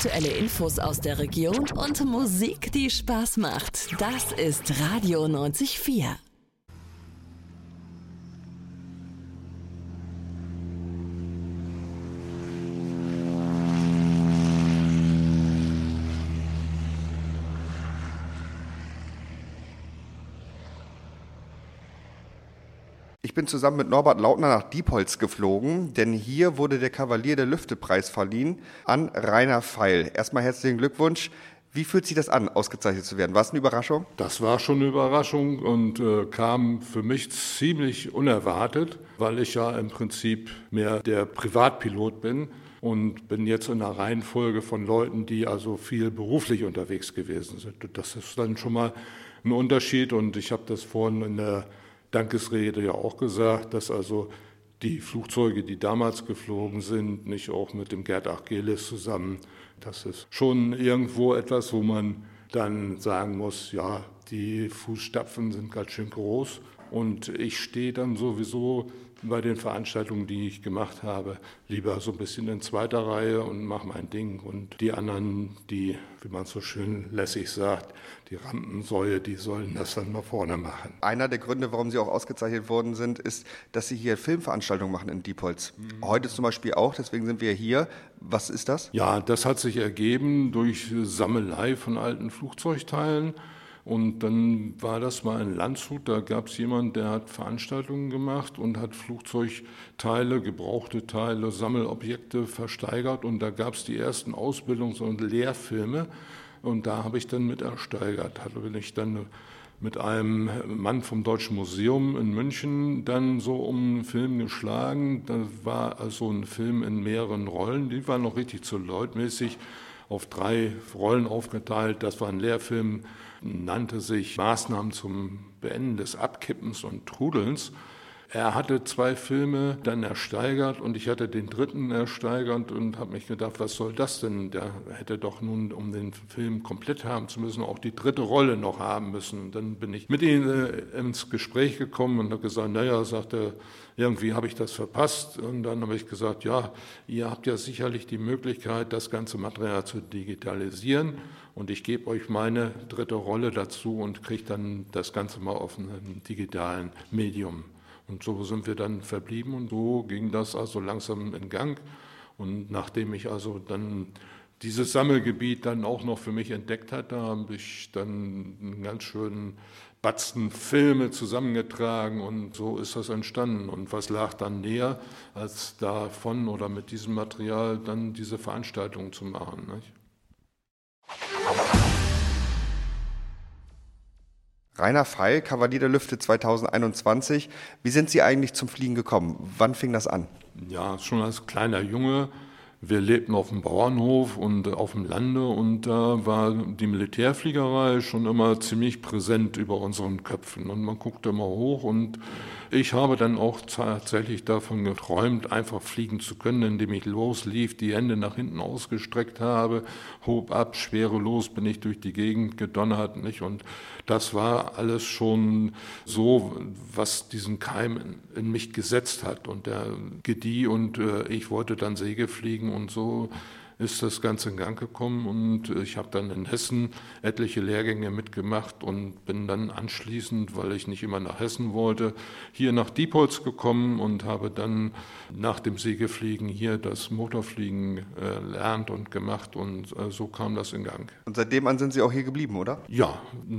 Aktuelle Infos aus der Region und Musik, die Spaß macht. Das ist Radio 90.4. Ich bin zusammen mit Norbert Lautner nach Diepholz geflogen, denn hier wurde der Kavalier der Lüfte-Preis verliehen an Rainer Feil. Erstmal herzlichen Glückwunsch. Wie fühlt sich das an, ausgezeichnet zu werden? War es eine Überraschung? Das war schon eine Überraschung und kam für mich ziemlich unerwartet, weil ich ja im Prinzip mehr der Privatpilot bin und bin jetzt in einer Reihenfolge von Leuten, die also viel beruflich unterwegs gewesen sind. Das ist dann schon mal ein Unterschied und ich habe das vorhin in der Dankesrede ja auch gesagt, dass also die Flugzeuge, die damals geflogen sind, nicht auch mit dem Gerd Achgelis zusammen, das ist schon irgendwo etwas, wo man dann sagen muss, ja, die Fußstapfen sind ganz schön groß und ich stehe dann sowieso bei den Veranstaltungen, die ich gemacht habe, lieber so ein bisschen in zweiter Reihe und mache mein Ding. Und die anderen, die, wie man so schön lässig sagt, die Rampensäue, die sollen das dann mal vorne machen. Einer der Gründe, warum Sie auch ausgezeichnet worden sind, ist, dass Sie hier Filmveranstaltungen machen in Diepholz. Heute zum Beispiel auch, deswegen sind wir hier. Was ist das? Ja, das hat sich ergeben durch Sammelei von alten Flugzeugteilen. Und dann war das mal in Landshut, da gab es jemanden, der hat Veranstaltungen gemacht und hat Flugzeugteile, gebrauchte Teile, Sammelobjekte versteigert. Und da gab es die ersten Ausbildungs- und Lehrfilme und da habe ich dann mit ersteigert. Da bin ich dann mit einem Mann vom Deutschen Museum in München dann so um einen Film geschlagen. Da war also ein Film in mehreren Rollen, die waren noch richtig zu leutmäßig, auf 3 Rollen aufgeteilt. Das war ein Lehrfilm, nannte sich Maßnahmen zum Beenden des Abkippens und Trudelns. Er hatte 2 Filme dann ersteigert und ich hatte den 3. ersteigert und habe mich gedacht, was soll das denn? Der hätte doch nun, um den Film komplett haben zu müssen, auch die 3. Rolle noch haben müssen. Und dann bin ich mit ihm ins Gespräch gekommen und habe gesagt, naja, sagt er, irgendwie habe ich das verpasst. Und dann habe ich gesagt, ja, ihr habt ja sicherlich die Möglichkeit, das ganze Material zu digitalisieren. Und ich gebe euch meine 3. Rolle dazu und kriege dann das Ganze mal auf einem digitalen Medium. Und so sind wir dann verblieben und so ging das also langsam in Gang. Und nachdem ich also dann dieses Sammelgebiet dann auch noch für mich entdeckt hatte, habe ich dann einen ganz schönen Batzen Filme zusammengetragen und so ist das entstanden. Und was lag dann näher, als davon oder mit diesem Material dann diese Veranstaltung zu machen, nicht? Rainer Feil, Kavalier der Lüfte 2021. Wie sind Sie eigentlich zum Fliegen gekommen? Wann fing das an? Ja, schon als kleiner Junge. Wir lebten auf dem Bauernhof und auf dem Lande und da war die Militärfliegerei schon immer ziemlich präsent über unseren Köpfen und man guckte immer hoch und ich habe dann auch tatsächlich davon geträumt, einfach fliegen zu können, indem ich loslief, die Hände nach hinten ausgestreckt habe, hob ab, schwerelos bin ich durch die Gegend gedonnert, nicht? Und das war alles schon so, was diesen Keim in mich gesetzt hat und der gedieh und ich wollte dann Segel fliegen und so ist das Ganze in Gang gekommen und ich habe dann in Hessen etliche Lehrgänge mitgemacht und bin dann anschließend, weil ich nicht immer nach Hessen wollte, hier nach Diepholz gekommen und habe dann nach dem Segelfliegen hier das Motorfliegen lernt und gemacht und so kam das in Gang. Und seitdem an sind Sie auch hier geblieben, oder? Ja,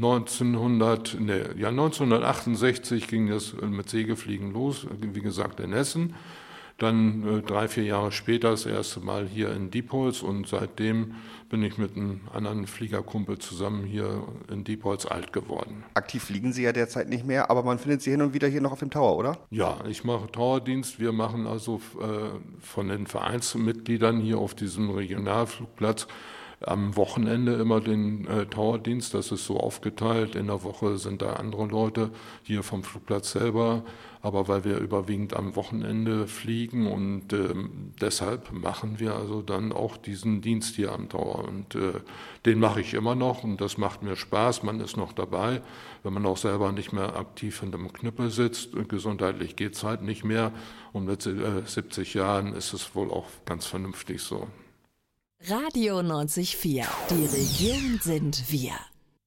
1968 ging das mit Segelfliegen los, wie gesagt in Hessen. Dann 3-4 Jahre später das erste Mal hier in Diepholz und seitdem bin ich mit einem anderen Fliegerkumpel zusammen hier in Diepholz alt geworden. Aktiv fliegen Sie ja derzeit nicht mehr, aber man findet Sie hin und wieder hier noch auf dem Tower, oder? Ja, ich mache Towerdienst. Wir machen also von den Vereinsmitgliedern hier auf diesem Regionalflugplatz am Wochenende immer den Towerdienst. Das ist so aufgeteilt. In der Woche sind da andere Leute hier vom Flugplatz selber. Aber weil wir überwiegend am Wochenende fliegen und deshalb machen wir also dann auch diesen Dienst hier am Tower. Und den mache ich immer noch und das macht mir Spaß. Man ist noch dabei, wenn man auch selber nicht mehr aktiv hinterm Knüppel sitzt. Gesundheitlich geht es halt nicht mehr. Und mit 70 Jahren ist es wohl auch ganz vernünftig so. Radio 90.4. Die Region sind wir.